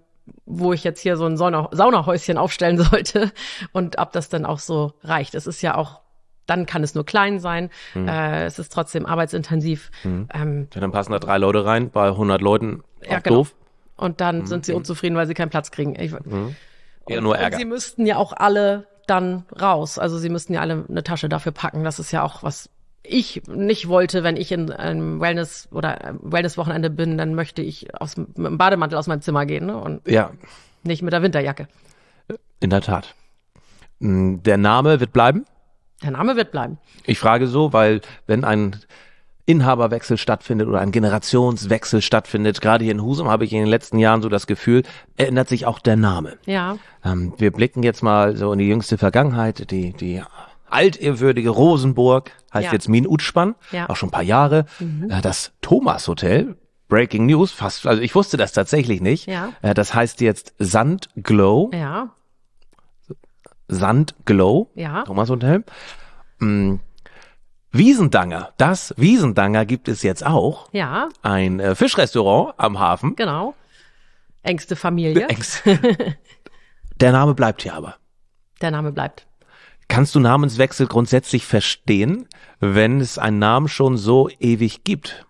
wo ich jetzt hier so ein Saunahäuschen aufstellen sollte und ob das dann auch so reicht. Es ist ja auch, dann kann es nur klein sein. Es ist trotzdem arbeitsintensiv. Dann passen da 3 Leute rein, bei 100 Leuten auch genau. doof. Und dann sind sie unzufrieden, weil sie keinen Platz kriegen. eher nur Ärger. Und sie müssten ja auch alle dann raus. Also sie müssten ja alle eine Tasche dafür packen. Das ist ja auch, was ich nicht wollte, wenn ich in einem Wellness-Wochenende bin, dann möchte ich mit dem Bademantel aus meinem Zimmer gehen, ne? Und nicht mit der Winterjacke. In der Tat. Der Name wird bleiben? Der Name wird bleiben. Ich frage so, weil wenn ein Inhaberwechsel stattfindet oder ein Generationswechsel stattfindet, gerade hier in Husum habe ich in den letzten Jahren so das Gefühl, ändert sich auch der Name. Ja. Wir blicken jetzt mal so in die jüngste Vergangenheit, die altehrwürdige Rosenburg heißt jetzt Min-Utspann, auch schon ein paar Jahre. Das Thomas Hotel, Breaking News, fast, also ich wusste das tatsächlich nicht. Ja. Das heißt jetzt Sandglow. Ja. Sandglow, Thomas Hotel. Wiesendanger, das Wiesendanger gibt es jetzt auch. Ja. Ein Fischrestaurant am Hafen. Genau. Engste Familie. Der Name bleibt hier aber. Der Name bleibt. Kannst du Namenswechsel grundsätzlich verstehen, wenn es einen Namen schon so ewig gibt?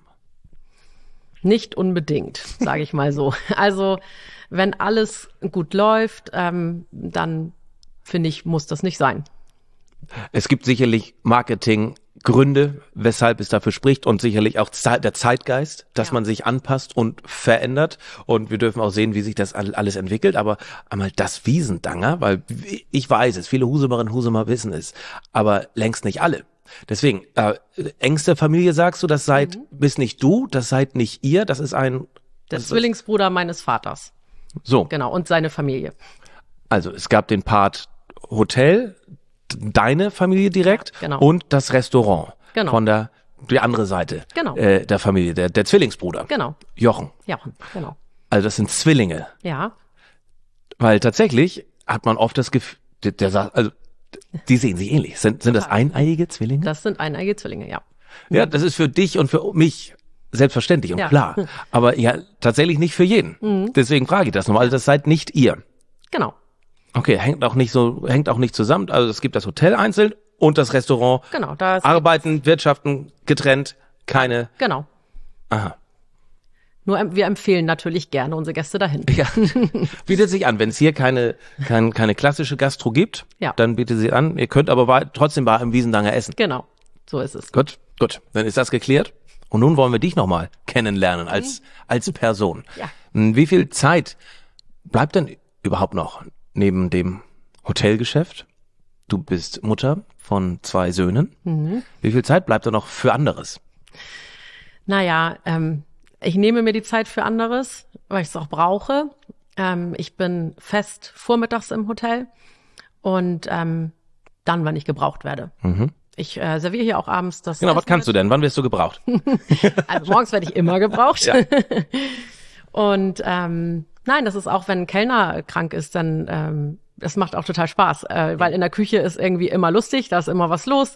Nicht unbedingt, sage ich mal so. Also wenn alles gut läuft, dann finde ich, muss das nicht sein. Es gibt sicherlich Marketinggründe, weshalb es dafür spricht und sicherlich auch der Zeitgeist, dass man sich anpasst und verändert und wir dürfen auch sehen, wie sich das alles entwickelt, aber einmal das Wiesendanger, weil ich weiß es, viele Husumerinnen und Husumer wissen es, aber längst nicht alle. Deswegen, engste Familie sagst du, das bist nicht du, das seid nicht ihr, das ist der Zwillingsbruder meines Vaters. So. Genau, und seine Familie. Also es gab den Part Hotel, deine Familie direkt und das Restaurant von die andere Seite der Familie, der Zwillingsbruder. Genau. Jochen, genau. Also das sind Zwillinge. Ja. Weil tatsächlich hat man oft das Gefühl, die sehen sich ähnlich. Sind das eineiige Zwillinge? Das sind eineiige Zwillinge, ja. Ja, das ist für dich und für mich selbstverständlich und klar. Aber ja, tatsächlich nicht für jeden. Deswegen frage ich das nochmal. Also das seid nicht ihr. Genau. Okay, hängt auch nicht zusammen. Also es gibt das Hotel einzeln und das Restaurant. Genau. Arbeiten, wirtschaften, getrennt, keine. Genau. Aha. Nur wir empfehlen natürlich gerne unsere Gäste dahin. Ja. Bietet sich an, wenn es hier keine klassische Gastro gibt, dann bietet sie an. Ihr könnt aber trotzdem bei einem Wiesendanger essen. Genau, so ist es. Gut. Dann ist das geklärt. Und nun wollen wir dich nochmal kennenlernen als Person. Ja. Wie viel Zeit bleibt denn überhaupt noch neben dem Hotelgeschäft? Du bist Mutter von 2 Söhnen. Wie viel Zeit bleibt da noch für anderes? Naja, ich nehme mir die Zeit für anderes, weil ich es auch brauche. Ich bin fest vormittags im Hotel und dann, wann ich gebraucht werde. Ich serviere hier auch abends das Genau, was kannst du denn? Wann wirst du gebraucht? Also morgens werde ich immer gebraucht. Ja. Und nein, das ist auch, wenn ein Kellner krank ist, dann das macht auch total Spaß, weil in der Küche ist irgendwie immer lustig, da ist immer was los.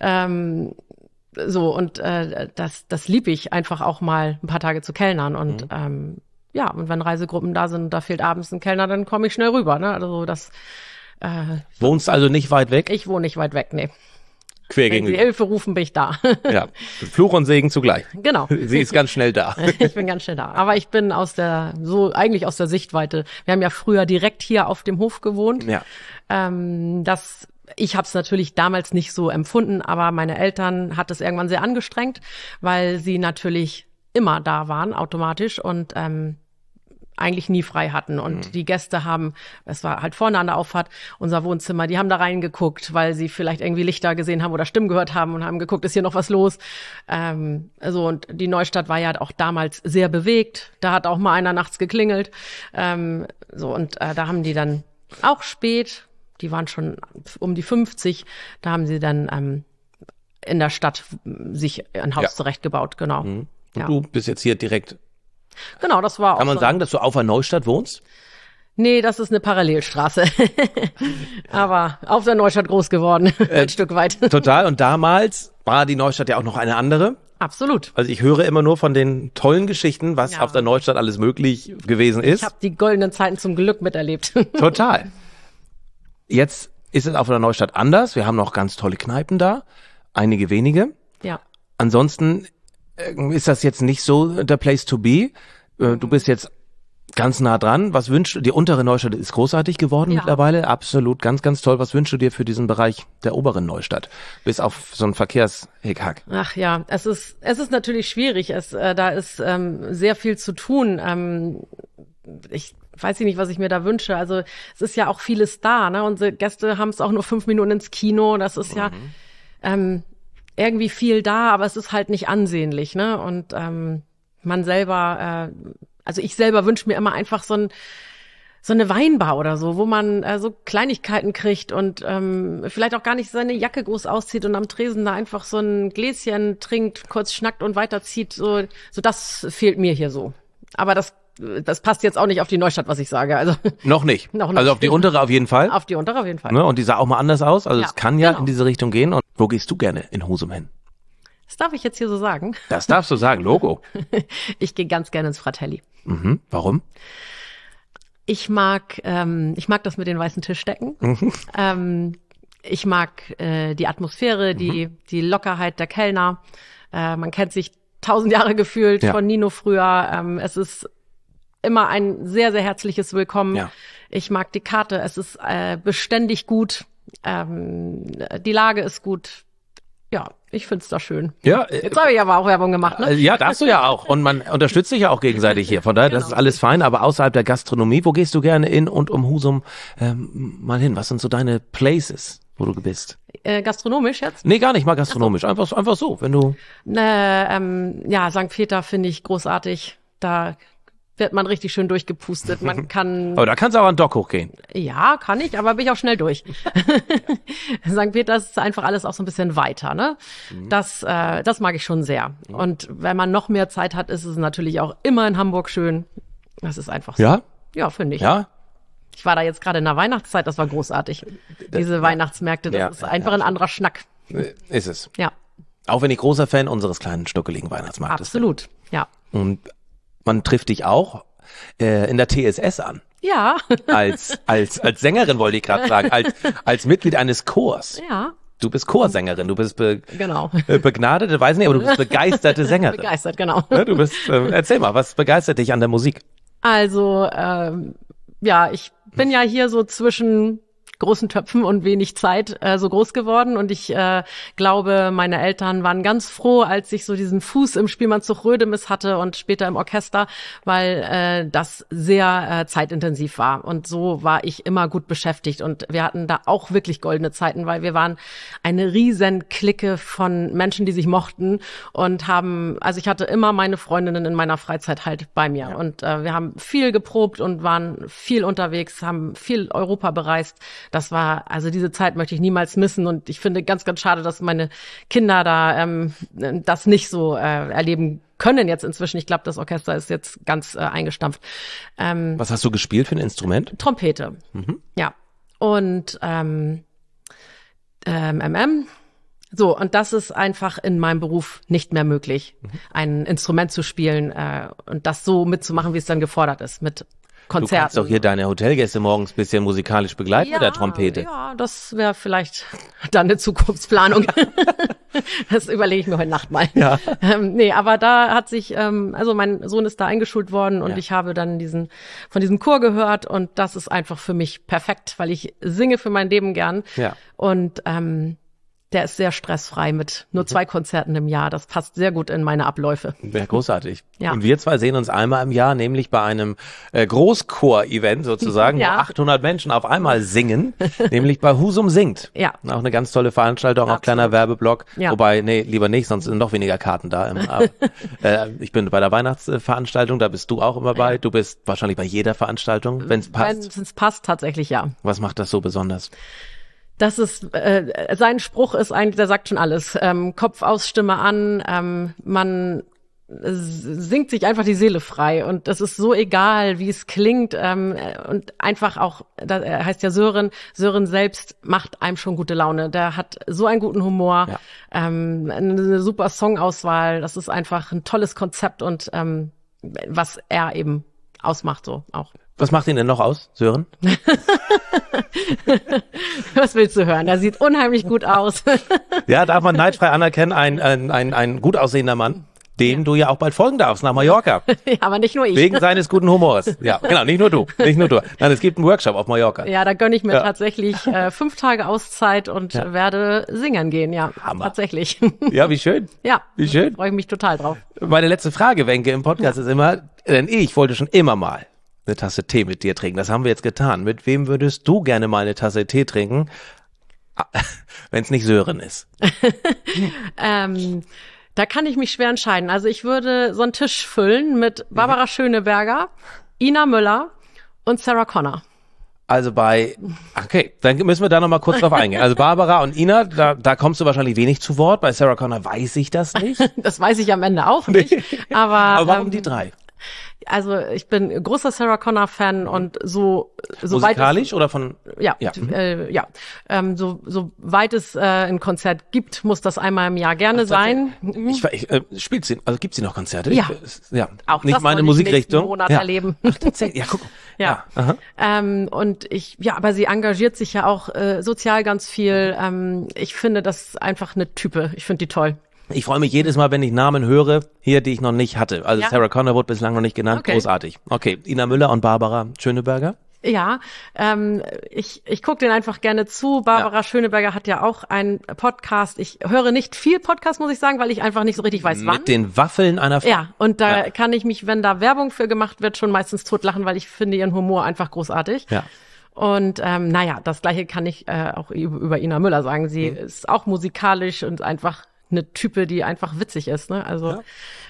Das liebe ich einfach auch mal ein paar Tage zu kellnern und und wenn Reisegruppen da sind, da fehlt abends ein Kellner, dann komme ich schnell rüber, ne? Also das Wohnst also nicht weit weg? Ich wohne nicht weit weg, nee. Quer Wenn gegenüber. Sie Hilfe rufen, bin ich da. Ja, Fluch und Segen zugleich. Genau. Sie ist ganz schnell da. Ich bin ganz schnell da. Aber ich bin eigentlich aus der Sichtweite. Wir haben ja früher direkt hier auf dem Hof gewohnt. Ja. Ich habe es natürlich damals nicht so empfunden, aber meine Eltern hat es irgendwann sehr angestrengt, weil sie natürlich immer da waren, automatisch und eigentlich nie frei hatten. Und die Gäste es war halt vorne an der Auffahrt, unser Wohnzimmer, die haben da reingeguckt, weil sie vielleicht irgendwie Lichter gesehen haben oder Stimmen gehört haben und haben geguckt, ist hier noch was los? Und die Neustadt war ja auch damals sehr bewegt. Da hat auch mal einer nachts geklingelt. Da haben die dann auch spät, die waren schon um die 50, da haben sie dann in der Stadt sich ein Haus zurechtgebaut, genau. Und du bist jetzt hier direkt. Genau, das war auch. Kann man sagen, dass du auf der Neustadt wohnst? Nee, das ist eine Parallelstraße. Aber auf der Neustadt groß geworden, ein Stück weit. Total. Und damals war die Neustadt ja auch noch eine andere. Absolut. Also ich höre immer nur von den tollen Geschichten, was auf der Neustadt alles möglich gewesen ist. Ich habe die goldenen Zeiten zum Glück miterlebt. Total. Jetzt ist es auf der Neustadt anders. Wir haben noch ganz tolle Kneipen da. Einige wenige. Ja. Ansonsten ist das jetzt nicht so der Place to be. Du bist jetzt Ganz nah dran. Was wünschst du? Die untere Neustadt ist großartig geworden mittlerweile. Absolut, ganz, ganz toll. Was wünschst du dir für diesen Bereich der oberen Neustadt? Bis auf so ein Verkehrshickhack. Ach ja, es ist natürlich schwierig. Da ist sehr viel zu tun. Ich weiß nicht, was ich mir da wünsche. Also es ist ja auch vieles da, ne? Unsere Gäste haben es auch nur 5 Minuten ins Kino. Das ist ja irgendwie viel da, aber es ist halt nicht ansehnlich, ne? Und man selber, also ich selber wünsche mir immer einfach so eine Weinbar oder so, wo man so Kleinigkeiten kriegt und vielleicht auch gar nicht seine Jacke groß auszieht und am Tresen da einfach so ein Gläschen trinkt, kurz schnackt und weiterzieht. So das fehlt mir hier so. Aber das passt jetzt auch nicht auf die Neustadt, was ich sage. Also Noch nicht. Also auf die untere auf jeden Fall. Auf die untere auf jeden Fall. Ne? Und die sah auch mal anders aus. Also es kann ja in diese Richtung gehen. Und wo gehst du gerne in Husum hin? Das darf ich jetzt hier so sagen. Das darfst du sagen, Logo. Ich gehe ganz gerne ins Fratelli. Mhm. Warum? Ich mag das mit den weißen Tischdecken. Ich mag die Atmosphäre, die Lockerheit der Kellner. Man kennt sich 1000 Jahre gefühlt von Nino früher. Es ist immer ein sehr, sehr herzliches Willkommen. Ja. Ich mag die Karte. Es ist beständig gut. Die Lage ist gut. Ja, ich find's da schön. Ja, jetzt habe ich aber auch Werbung gemacht, ne? Ja, darfst du ja auch. Und man unterstützt sich ja auch gegenseitig hier. Von daher, das ist alles fein. Aber außerhalb der Gastronomie, wo gehst du gerne in und um Husum mal hin? Was sind so deine Places, wo du bist? Gastronomisch jetzt? Nee, gar nicht mal gastronomisch. So. Einfach so, wenn du... Ja, St. Peter finde ich großartig. Da wird man richtig schön durchgepustet. Man kann... Aber da kannst du auch an den Dock hochgehen. Ja, kann ich, aber bin ich auch schnell durch. St. Peter ist einfach alles auch so ein bisschen weiter, ne? Das mag ich schon sehr. Und wenn man noch mehr Zeit hat, ist es natürlich auch immer in Hamburg schön. Das ist einfach so. Ja? Ja, finde ich. Ja? Ich war da jetzt gerade in der Weihnachtszeit, das war großartig. Diese Weihnachtsmärkte, das ist einfach ein anderer Schnack. Ist es. Ja. Auch wenn ich großer Fan unseres kleinen stuckeligen Weihnachtsmarktes bin. Absolut, ja. Und man trifft dich auch in der TSS an. Ja. Als Sängerin wollte ich gerade sagen, als Mitglied eines Chors. Ja. Du bist Chorsängerin, du bist genau. Begnadete, weiß nicht, aber du bist begeisterte Sängerin. Begeistert, genau. Ja, du bist, erzähl mal, was begeistert dich an der Musik? Also, ja, ich bin ja hier so zwischen großen Töpfen und wenig Zeit so groß geworden und ich glaube, meine Eltern waren ganz froh, als ich so diesen Fuß im Spielmannszug Rödemis hatte und später im Orchester, weil das sehr zeitintensiv war und so war ich immer gut beschäftigt und wir hatten da auch wirklich goldene Zeiten, weil wir waren eine riesen Clique von Menschen, die sich mochten und also ich hatte immer meine Freundinnen in meiner Freizeit halt bei mir und wir haben viel geprobt und waren viel unterwegs, haben viel Europa bereist. Also diese Zeit möchte ich niemals missen und ich finde ganz, ganz schade, dass meine Kinder da das nicht so erleben können jetzt inzwischen. Ich glaube, das Orchester ist jetzt ganz eingestampft. Was hast du gespielt für ein Instrument? Trompete. Ja. Und so, und das ist einfach in meinem Beruf nicht mehr möglich, ein Instrument zu spielen und das so mitzumachen, wie es dann gefordert ist, mit Konzerten. Du kannst doch hier deine Hotelgäste morgens ein bisschen musikalisch begleiten mit der Trompete. Ja, das wäre vielleicht dann eine Zukunftsplanung. Das überlege ich mir heute Nacht mal. Ja. Nee, aber da hat sich, also mein Sohn ist da eingeschult worden und ich habe dann von diesem Chor gehört und das ist einfach für mich perfekt, weil ich singe für mein Leben gern. Ja. Und der ist sehr stressfrei mit nur 2 Konzerten im Jahr. Das passt sehr gut in meine Abläufe. Wäre großartig. Ja. Und wir zwei sehen uns einmal im Jahr, nämlich bei einem Großchor-Event sozusagen, wo 800 Menschen auf einmal singen, nämlich bei Husum singt. Ja. Auch eine ganz tolle Veranstaltung, auch kleiner Werbeblock. Ja. Wobei, nee, lieber nicht, sonst sind noch weniger Karten da. Ich bin bei der Weihnachtsveranstaltung, da bist du auch immer bei. Du bist wahrscheinlich bei jeder Veranstaltung, wenn es passt. Wenn es passt, tatsächlich ja. Was macht das so besonders? Das ist, sein Spruch ist eigentlich, der sagt schon alles. Kopf aus, Stimme an, man singt sich einfach die Seele frei und das ist so egal, wie es klingt und einfach auch, er heißt ja Sören selbst macht einem schon gute Laune. Der hat so einen guten Humor, eine super Songauswahl, das ist einfach ein tolles Konzept und was er eben ausmacht so auch. Was macht ihn denn noch aus, Sören? Was willst du hören? Er sieht unheimlich gut aus. Ja, darf man neidfrei anerkennen, ein gut aussehender Mann. dem du ja auch bald folgen darfst nach Mallorca. Ja, aber nicht nur ich. Wegen seines guten Humors. Ja, genau, nicht nur du. Nein, es gibt einen Workshop auf Mallorca. Ja, da gönne ich mir tatsächlich 5 Tage Auszeit und werde singen gehen, ja. Hammer. Tatsächlich. Ja, wie schön. Ja, wie schön. Freue ich mich total drauf. Meine letzte Frage, Wenke, im Podcast ist immer, denn ich wollte schon immer mal eine Tasse Tee mit dir trinken. Das haben wir jetzt getan. Mit wem würdest du gerne mal eine Tasse Tee trinken, wenn es nicht Sören ist? Da kann ich mich schwer entscheiden. Also ich würde so einen Tisch füllen mit Barbara Schöneberger, Ina Müller und Sarah Connor. Also okay, dann müssen wir da nochmal kurz drauf eingehen. Also Barbara und Ina, da kommst du wahrscheinlich wenig zu Wort. Bei Sarah Connor weiß ich das nicht. Das weiß ich am Ende auch nicht. Aber warum die 3? Also ich bin großer Sarah Connor Fan und so musikalisch oder von so weit es ein Konzert gibt, muss das einmal im Jahr gerne sein. Spielt sie, also gibt sie noch Konzerte? Ja, auch nicht meine Musikrichtung. Monat erleben. Ach, tatsächlich. Ja, guck. Ja. Und aber sie engagiert sich ja auch sozial ganz viel. Ich finde das einfach eine Type. Ich finde die toll. Ich freue mich jedes Mal, wenn ich Namen höre, hier, die ich noch nicht hatte. Also Sarah Connor wurde bislang noch nicht genannt. Okay. Großartig. Okay, Ina Müller und Barbara Schöneberger. Ja, ich gucke den einfach gerne zu. Barbara Schöneberger hat ja auch einen Podcast. Ich höre nicht viel Podcast, muss ich sagen, weil ich einfach nicht so richtig weiß, wann. Mit den Waffeln einer Frau. Ja, und da kann ich mich, wenn da Werbung für gemacht wird, schon meistens totlachen, weil ich finde ihren Humor einfach großartig. Ja. Und das Gleiche kann ich auch über Ina Müller sagen. Sie ist auch musikalisch und einfach eine Type, die einfach witzig ist, ne? Also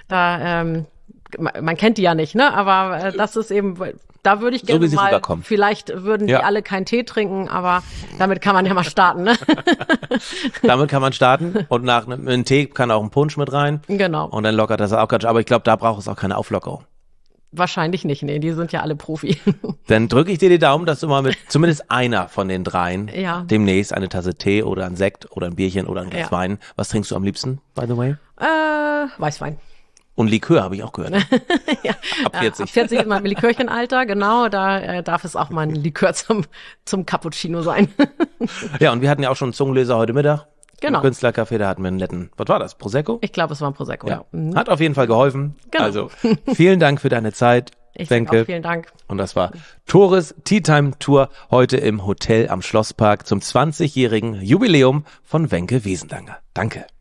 man kennt die ja nicht, ne? Aber das ist eben, da würde ich gerne mal, rüberkommen. Vielleicht würden die alle keinen Tee trinken, aber damit kann man ja mal starten, ne? Damit kann man starten und nach einem Tee kann auch ein Punsch mit rein. Genau. Und dann lockert das auch ganz, aber ich glaube, da braucht es auch keine Auflockerung. Wahrscheinlich nicht, nee, die sind ja alle Profi. Dann drücke ich dir die Daumen, dass du mal mit zumindest einer von den 3 demnächst eine Tasse Tee oder ein Sekt oder ein Bierchen oder ein Glas Wein. Was trinkst du am liebsten, by the way? Weißwein. Und Likör habe ich auch gehört. Ab 40. Ab 40 ist mein Likörchenalter, genau. Da darf es auch mal ein Likör zum Cappuccino sein. Ja, und wir hatten ja auch schon einen Zungenleser heute Mittag. Genau. Im Künstlercafé, da hatten wir einen netten, was war das, Prosecco? Ich glaube, es war ein Prosecco, ja. Hat auf jeden Fall geholfen. Genau. Also, vielen Dank für deine Zeit, Wenke. Vielen Dank. Und das war Tores Tea Time Tour heute im Hotel am Schlosspark zum 20-jährigen Jubiläum von Wenke Wiesendanger. Danke.